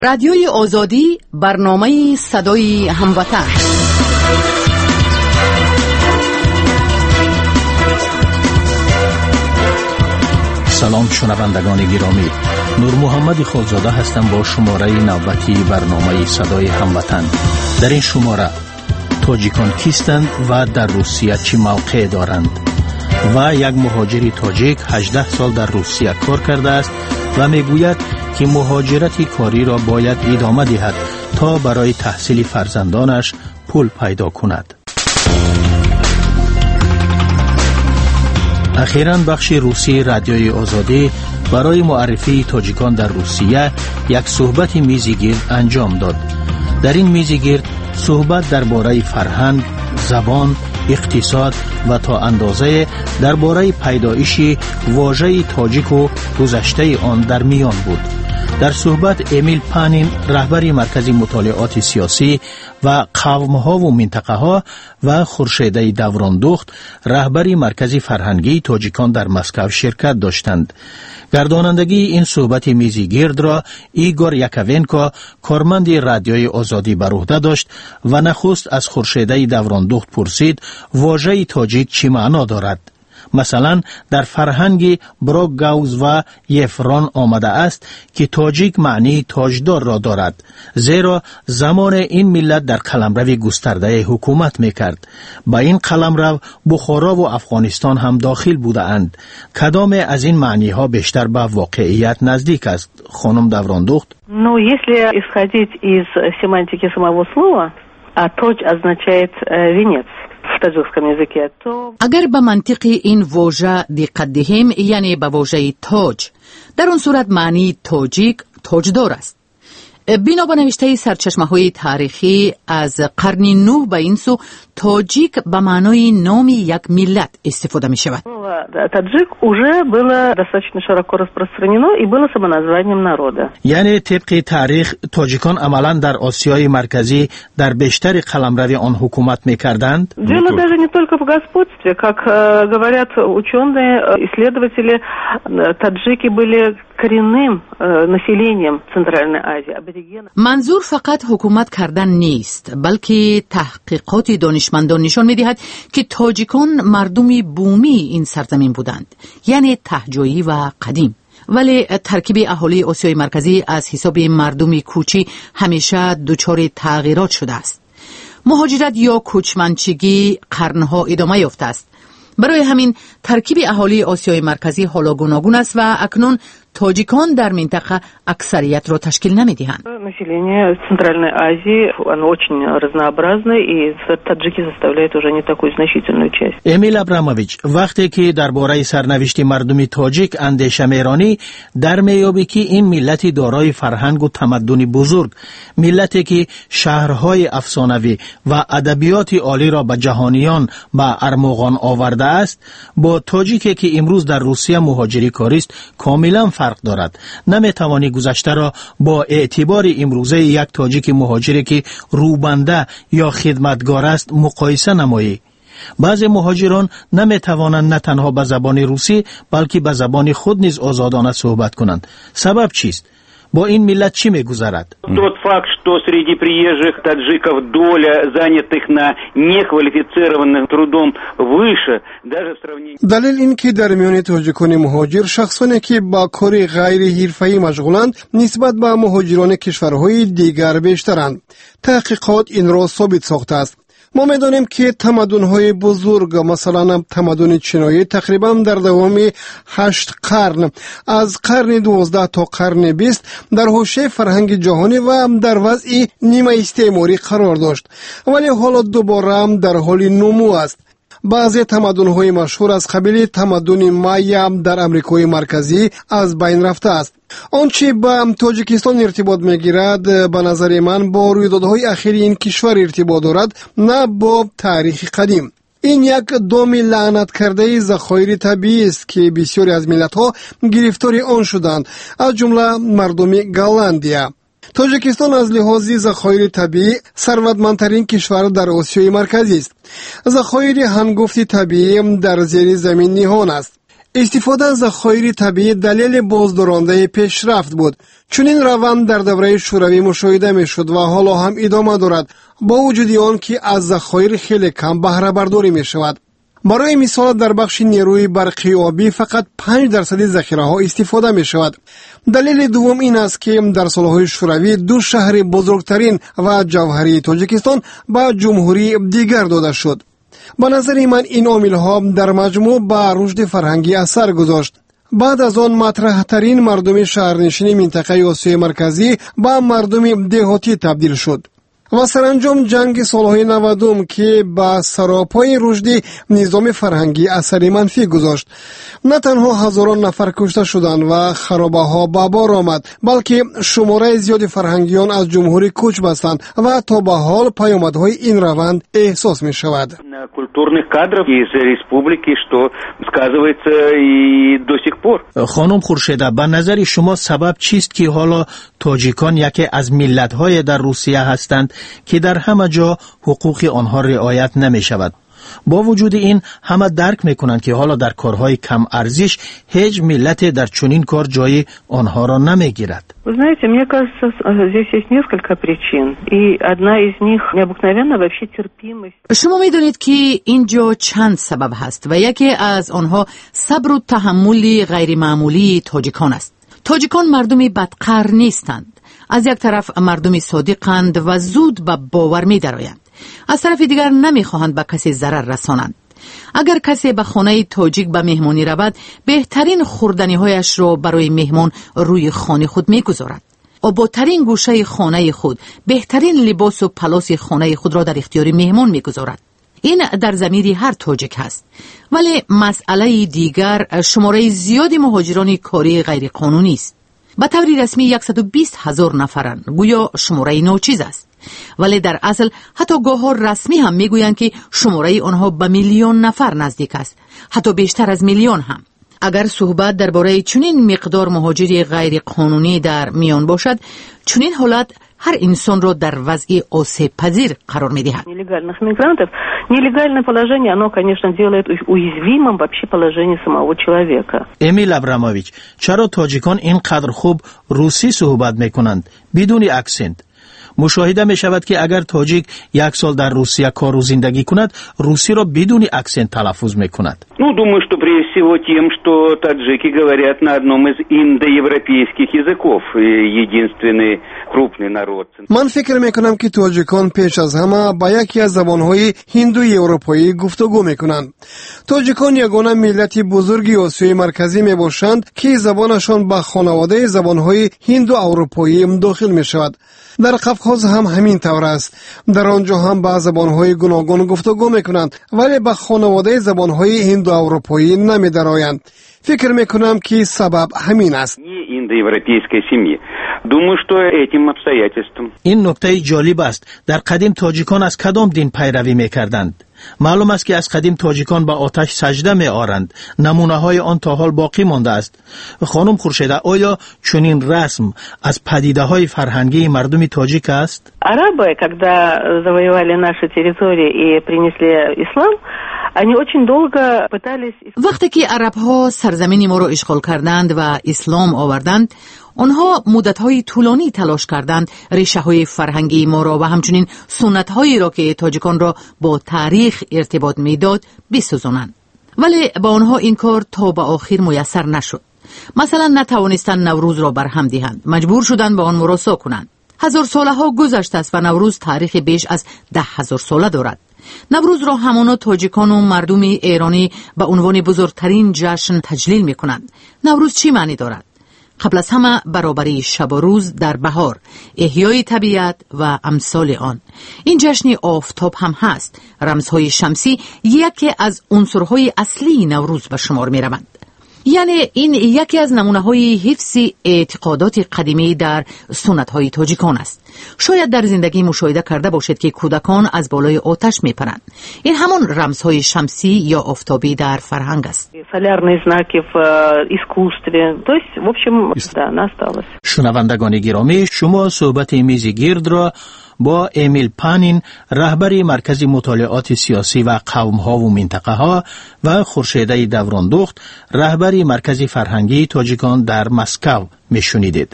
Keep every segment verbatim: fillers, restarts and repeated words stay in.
رادیوی آزادی، برنامه صدای هموطن. سلام شنوندگان گرامی، نور محمد خالزاده هستم با شماره نوبتی برنامه صدای هموطن. در این شماره تاجیکان کیستند و در روسیه چی موقع دارند و یک مهاجری تاجیک هجده سال در روسیه کار کرده است و میگوید که مهاجرت کاری را باید ادامه دهد تا برای تحصیل فرزندانش پول پیدا کند. اخیراً بخش روسی رادیوی آزادی برای معرفی تاجیکان در روسیه یک صحبت میزگرد انجام داد. در این میزگرد صحبت درباره فرهنگ، زبان، اقتصاد و تا اندازه درباره پیدایش واژه تاجیک و گذشته آن در میان بود. در صحبت امیل پانین، رهبر مرکز مطالعات سیاسی و قوم‌ها و منطقه‌ها و خورشیده دوراندخت، رهبر مرکز فرهنگی تاجیکان در مسکو شرکت داشتند. گردانندگی این صحبت میزگرد را ایگور یاکوونکو، کارمند رادیوی آزادی، بر عهده داشت و نخست از خورشیده دوراندخت پرسید واژه تاجیک چی معنا دارد. مثلا در فرهنگ بروگاوز و یفران آمده است که تاجیک معنی تاجدار را دارد، زیرا زمان این ملت در قلمرو گسترده حکومت میکرد. با این قلمرو بخارا و افغانستان هم داخل بوده اند. کدام از این معنی ها بیشتر به واقعیت نزدیک است؟ خانم دوراندخت. Ну, если исходить из семантики самого слова, а тож означает венец. اگر به منطق این واژه دقت دهیم، یعنی به واژه تاج، در اون صورت معنی تاجیک تاجدار است. بنا به نوشته سرچشمه‌های تاریخی از قرن نه به این سو، تاجیک به معنای نام یک ملت استفاده می شود. Таджик уже было достаточно широко распространено и было самоназванием народа. یعنی طبق تاریخ تاجیکان عملاً در آسیای مرکزی در بیشتر قلمرو آن حکومت می‌کردند. Дело даже не только в господстве, как говорят ученые, исследователи, таджики были коренным населением Центральной Азии, аборигены. منظور فقط حکومت کردن نیست، بلکه تحقیقات دانشمندان نشان می‌دهد که تاجیکان مردمی بومی این سرزمین بودند، یعنی تهجویی و قدیم. ولی ترکیب اهالی آسیای مرکزی از حساب مردمی کوچی همیشه دچار تغییرات شده است. مهاجرت یا کوچمنچگی قرنها ادامه یافته است. برای همین ترکیب اهالی آسیای مرکزی حالا گوناگون است و اکنون تاجیکان در منطقه اکثریت را تشکیل نمی‌دهند. Население Центральной Азии, оно очень разнообразное, и таджики составляют уже не такую значительную часть. امیل ابرامویچ، وقتی که درباره سرنوشت مردم تاجیک اندیشه می‌رانی، در میابی که این ملتی دارای فرهنگ و تمدن بزرگ، ملتی که شهرهای افسانوی و ادبیات عالی را به جهانیان به ارمغان آورده است، با تاجیکی که امروز در روسیه مهاجری کاری است کاملا فرق دارد. نمیتوانی گذشته را با اعتبار امروزه یک تاجیک مهاجری که روبنده یا خدمتگار است مقایسه نمایی. بعضی مهاجران نمیتوانند نه تنها به زبان روسی بلکه به زبان خود نیز آزادانه صحبت کنند. سبب چیست؟ با این ملت چی میگذرد؟ Тот факт, что среди приезжих таджиков доля занятых на неквалифицированным трудом выше, даже в сравнении. دلیل این که در میان تاجیکان مهاجر شخصانی که با کار غیر حرفه‌ای مشغولند نسبت به مهاجران کشورهای دیگر بیشترند. تحقیقات این را ثابت ساخته است. ما می‌دانیم که تمدن‌های بزرگ، مثلا تمدن چینایی، تقریباً در دوام هشت قرن از قرن دوازده تا قرن بیست در حوزه فرهنگ جهانی و در وضع نیمه استعماری قرار داشت، ولی حالا دوباره در حال نمو است. بعضی تمدن‌های مشهور از قبیل تمدن مایا در امریکای مرکزی از بین رفته است. آنچه با تاجیکستان ارتباط میگیرد به نظر من با رویدادهای اخیر این کشور ارتباط دارد، نه با تاریخ قدیم. این یک دام لعنت کرده ذخایر طبیعی است که بسیاری از ملت‌ها گرفتار آن شدند، از جمله مردم گالندیا. تاجیکستان از لحاظ ذخایر طبیعی ثروتمندترین کشور در آسیای مرکزی است. ذخایر هنگفت طبیعی در زیر زمین نهان است. استفاده از ذخایر طبیعی دلیل بازدارنده پیشرفت بود. چون این روند در دوره شوروی مشاهده میشد و حالا هم ادامه دارد، با وجود آن که از ذخایر خیلی کم بهره برداری می شود. برای مثال در بخش نیروی برقی آبی فقط پنج درصد ذخیره ها استفاده می شود. دلیل دوم این است که در سالهای شوروی دو شهر بزرگترین و جوهری تاجیکستان به جمهوری دیگر داده شد. به نظر من این عامل ها در مجموع به رشد فرهنگی اثر گذاشت. بعد از آن مطرح ترین مردم شهرنشین منطقه آسیای مرکزی به مردم دهاتی تبدیل شد و سرانجام جنگ سالهای نودم که به سراپای رشد نظام فرهنگی اثری منفی گذاشت. نه تنها هزاران نفر کشته شدند و خرابه ها به بار آمد، بلکه شماره زیادی فرهنگیان از جمهوری کوچ بستند و تا به حال پیامدهای این روند احساس می شود. Культурных кадров из республики, что сказывается и до сих пор. خانم خورشیده، به نظر شما سبب چیست که حالا تاجیکان یکی از ملت‌های در روسیه هستند که در همه جا حقوق آنها رعایت نمی شود؟ با وجود این همه درک میکنند که حالا در کارهای کم ارزش هیچ ملت در چنین کار جای آنها را نمیگیرد. Вы знаете, мне кажется, здесь есть несколько причин, и одна из них необыкновенно вообще терпимость. شما میدونید که اینجا چند سبب هست و یکی از آنها صبر و تحمل غیر معمولی تاجیکان است. تاجیکان مردمی بدقهر نیستند. از یک طرف مردمی صادقند و زود به باور می درآیند. از طرف دیگر نمیخواهند به کسی ضرر رسانند. اگر کسی به خانه تاجیک به مهمانی رود، بهترین خوردنی هایش را برای مهمان روی خانه خود میگذارد. آبادترین گوشه خانه خود، بهترین لباس و پلاس خانه خود را در اختیار مهمان میگذارد. این در ضمیر هر تاجیک است. ولی مسئله دیگر شماره زیادی مهاجران کاری غیر قانونی است. به طور رسمی صد و بیست هزار نفرند، گویا شماره ناچیز است. ولی در اصل حتی گاه‌ها رسمی هم میگویند که شماره آنها به میلیون نفر نزدیک است، حتی بیشتر از میلیون هم. اگر صحبت درباره چنین مقدار مهاجری غیر قانونی در میان باشد، چنین حالت هر انسان را در وضع آسیب پذیر قرار می‌دهد. Нелегальных мигрантов, нелегальное положение, оно, конечно, делает уязвимым вообще положение самого человека. امیل ابراموویچ، چرا تاجیکان اینقدر خوب روسی صحبت میکنند بدون اکسنت؟ مشاهده می شود که اگر تاجیک یک سال در روسیه کار و زندگی کند، روسی را بدون اکسنت تلفظ می کند. Ну, думаю, что прежде всего тем, что таджики говорят на одном из индоевропейских языков, единственный крупный народ. من فکر می کنم که تاجیکان پیش از همه با یکی از زبانهای هندوی اروپایی گفتگو می کنند. تاجیکان یگانه ملت بزرگی آسیای مرکزی می باشند که زبانشان به خانواده زبانهای هندو اروپایی داخل می شود. در قفقاز هم همین طور است. در آنجا هم با زبانهای گوناگون گفتگو میکنند، ولی با خانواده زبانهای هندو اروپایی نمی درآیند. فکر میکنم که سبب همین است. این نکته جالب است. در قدیم تاجیکان از کدام دین پیروی میکردند؟ معلوم است که از قدیم تاجیکان به آتش سجده می آرند. نمونه های آن تا حال باقی مانده است. خانم خورشیده، آیا چنین رسم از پدیده های فرهنگی مردم تاجیک است؟ Арабы, когда завоевали наши территории и принесли ислам, они очень долго пытались... وقتی که عرب ها سرزمین ما را اشغال کردند و اسلام آوردند، آنها مدت‌های طولانی تلاش کردند ریشه های فرهنگی ما را و همچنین سنت هایی را که تاجیکان را با تاریخ ارتباط میداد بسوزانند. ولی با آنها این کار تا به آخر میسر نشد. مثلا نتوانستند نوروز را برهم دهند، مجبور شدند با آن مراسا کنند. هزار ساله ها گذشته است و نوروز تاریخ بیش از ده هزار ساله دارد. نوروز را همانا تاجیکان و مردم ایرانی به عنوان بزرگترین جشن تجلیل می کنند. نوروز چی معنی دارد؟ قبل از همه برابری شب و روز در بهار، احیای طبیعت و امثال آن. این جشن آفتاب هم هست. رمزهای شمسی یکی از عنصرهای اصلی نوروز به شمار می روند. یعنی این یکی از نمونه‌های حفظ اعتقادات قدیمی در سنت‌های تاجیکان است. شاید در زندگی مشاهده کرده باشید که کودکان از بالای آتش می‌پرند. این همان رمزهای شمسی یا آفتابی در فرهنگ است. شنوندگان گرامی، شما صحبت میز گرد را با امیل پانین رهبر مرکز مطالعات سیاسی و قوم‌ها و منطقه‌ها و خورشیده دوراندخت رهبر مرکز فرهنگی تاجیکان در مسکو میشنیدید.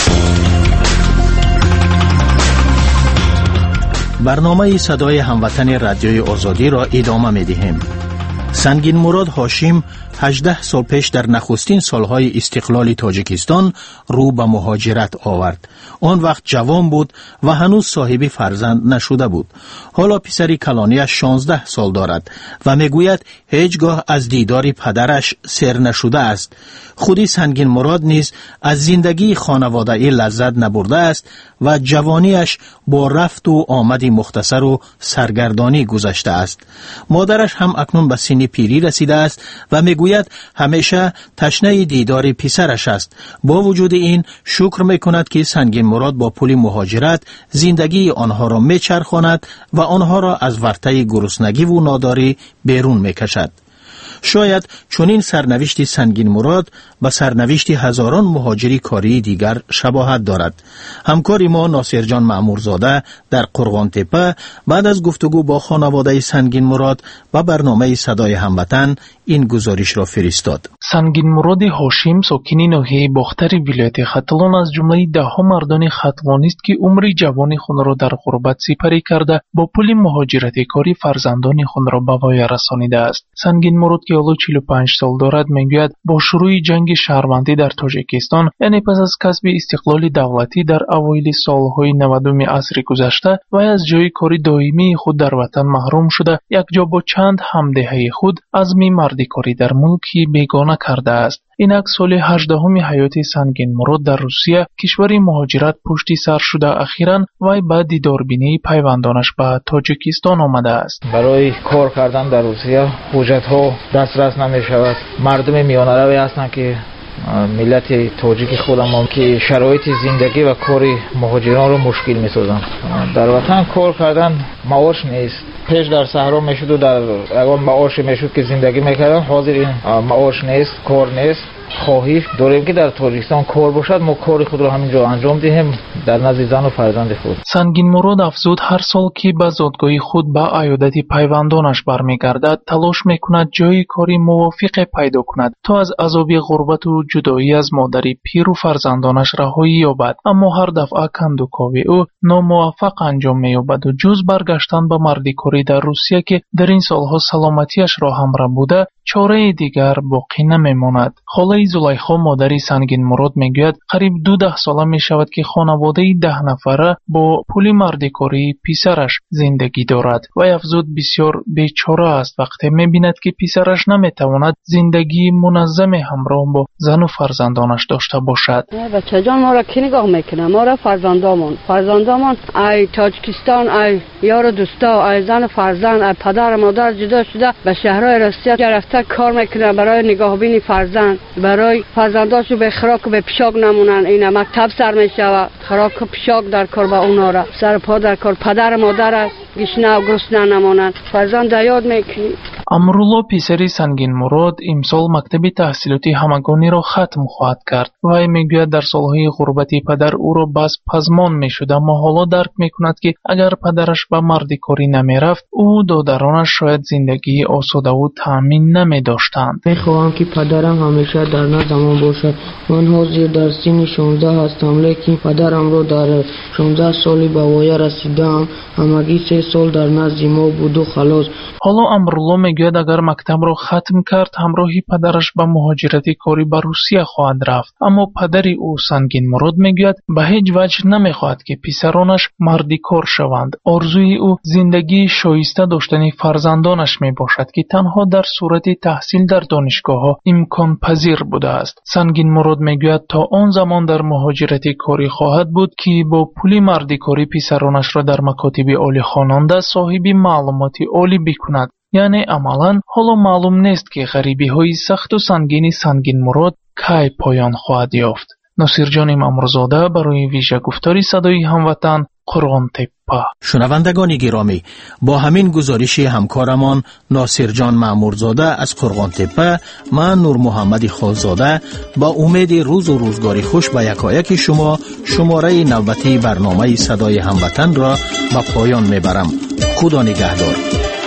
برنامه صدای هموطن رادیوی آزادی را ادامه می‌دهیم. سنگین مراد هاشم هجده سال پیش در نخستین سالهای استقلال تاجیکستان رو به مهاجرت آورد. آن وقت جوان بود و هنوز صاحب فرزند نشده بود. حالا پسری کلانیش شانزده سال دارد و میگوید هیچگاه از دیدار پدرش سر نشده است. خودی سنگین مراد نیز از زندگی خانواده‌ای لذت نبرده است و جوانیش با رفت و آمد مختصر و سرگردانی گذشته است. مادرش هم اکنون به سن پیری رسیده است و میگوید همیشه تشنه دیدار پسرش است. با وجود این شکر میکند که سنگین مراد با پول مهاجرت زندگی آنها را میچرخاند و آنها را از ورطه گرسنگی و ناداری بیرون میکشد. شاید چنین سرنوشت سنگین مراد به سرنوشت هزاران مهاجری کاری دیگر شباهت دارد. همکار ما ناصر جان مأمورزاده در قرغان تپه بعد از گفتگو با خانواده سنگین مراد و برنامه صدای هموطن این گزارش را فرستاد. سنگین مراد هاشم ساکن ناحیه باختر ولایت ختلان از جمله ده ها مردان ختلانی است که عمر جوانی خود را در غربت سپری کرده با پول مهاجرت کاری فرزندان خود را به وای رسانیده است. سنگین مراد که حالا چهل و پنج سال دارد میگوید با شروع جنگ شهروندی در تاجیکستان، یعنی پس از کسب استقلال دولتی در اوایل سالهای نودم عصر گذشته و از جای کاری دائمی خود در وطن محروم شده، یک جا با چند همدهه خود عزم مردی کاری در ملکی بیگانه کرده است. اینک سال هجدهم حیات سنگین مراد در روسیه، کشور مهاجرت پشتی سر شده، اخیراً وی به دیداربینی پیوندانش به تاجیکستان آمده است. برای کار کردن در روسیه حجت ها دسترس نمی شود. مردم میانه روی هستند که ملت تاجیک خودم که شرایط زندگی و کار مهاجران رو مشکل می سازن. در وطن کار کردن معاش نیست. پیش در صحرا میشد و در اگر معاش میشد که زندگی میکردن، حاضر این معاش نیست، کار نیست. خواهش داریم که در تاجیکستان کار باشد، ما کار خود را همینجا انجام دهیم در نزد زن و فرزند خود. سنگین مراد افزود هر سال که به زادگاه خود به عیادت پیوندانش برمیگردد، تلاش میکند جای کاری موافق پیدا کند تا از عذاب غربت و جدایی از مادری پیر و فرزندانش رهایی یابد. اما هر دفعه کندوکاوی او ناموفق انجام مییابد و جز برگشتن به مردی کاری در روسیه که در این سالها سلامتیش را همراه بوده، چاره دیگر باقی نمیماند. خاله زلیخا مادری سنگین مراد میگوید قریب دو ده ساله می شود که خانواده ده نفره با پول مردی کاری پسرش زندگی دارد و افزود بسیار بیچاره است وقتی می بیند که پسرش نمیتواند زندگی منظم همراه با زن و فرزندانش داشته باشد. بچه جان ما را کی نگاه میکنه؟ ما را فرزندامون فرزندامون ای تاجیکستان، ای یار دوستا، ای زن و فرزند، ای پدر مادر جدا شده به شهرهای روسیه رفته کار میکنه برای نگاهبینی فرزند، برای فرزنداشو به خراک و به پیشاک نمونن. اینا مکتب سر میشوه، خراک و پیشاک در کار با اونا را، سر پا در کار، پدر مادر گشنه و گرسنه نمونن. فرزند یاد میکنی. امرولا پسری سنگین مراد امسال مکتب تحصیلاتی همگانی را ختم خواهد کرد. وی میگوید در سالهای غربتی پدر او را بس پزمان میشد، اما حالا درک میکند که اگر پدرش به مردی کاری نمیرفت، او دادرانش شاید زندگی آسوده و تامین نمیداشتند. میخواهم که پدرم همیشه در نزدم باشد. من حاضر در سن شانزده هستم، لیکن پدرم را در شانزده سالی به وای رسیدم. همگی سه سال در نزد ما بود و خلاص. حالا امرولا میگوید اگر مکتب را ختم کرد، همراهی پدرش به مهاجرتی کاری به روسیه خواهد رفت. اما پدری او سنگین مراد میگوید به هیچ وجه نمیخواهد که پسرانش مردی کار شوند. آرزوی او زندگی شایسته داشتن فرزندانش میباشد که تنها در صورت تحصیل در دانشگاه ها امکان پذیر بوده است. سنگین مراد میگوید تا آن زمان در مهاجرتی کاری خواهد بود که با پول مردی کاری پسرانش را در مکاتب عالی خواننده صاحب معلومات عالی بکند. یعنی عملاً حالا معلوم نیست که غریبی های سخت و سنگین سنگین مراد کی پایان خواهد یافت. ناصر جان مأمورزاده برای ویژه گفتاری صدای هموطن، قرغان تپه. شنوندگان گرامی، با همین گزارش همکارمان ناصر جان مامورزاده از قرغان تپه، من نور محمد خالزاده با امید روز و روزگاری خوش به یکایک شما شماره نوبتی برنامه صدای هموطن را به پایان میبرم. خدا نگهدار.